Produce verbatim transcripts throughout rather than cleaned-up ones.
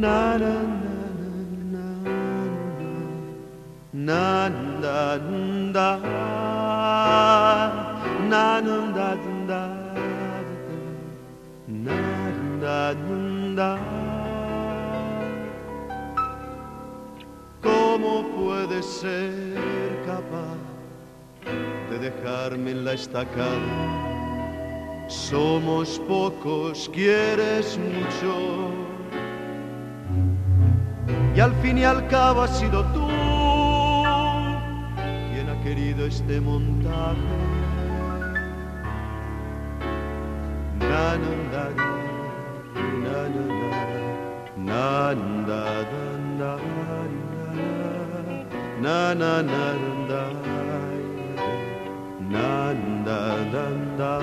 na na na na na na na na na. ¿Cómo puede ser capaz de dejarme en la estacada? Somos pocos, quieres mucho, y al fin y al cabo has sido tú quien ha querido este montaje. Na na na na na na na na na na na na na.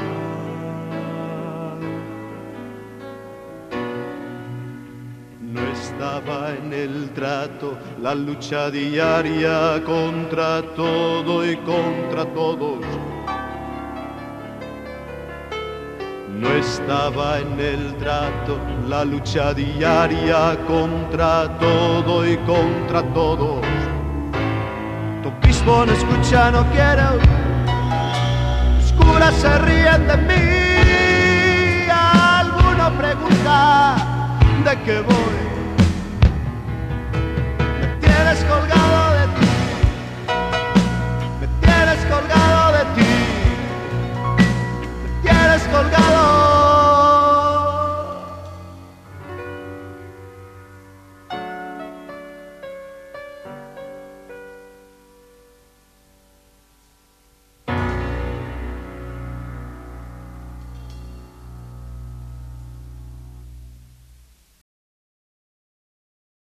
No estaba en el trato la lucha diaria contra todo y contra todos. No estaba en el trato la lucha diaria contra todo y contra todos. Toquismo no escucha, no quiero. Los curas se ríen de mí. Alguno pregunta de qué voy. Me tienes colgado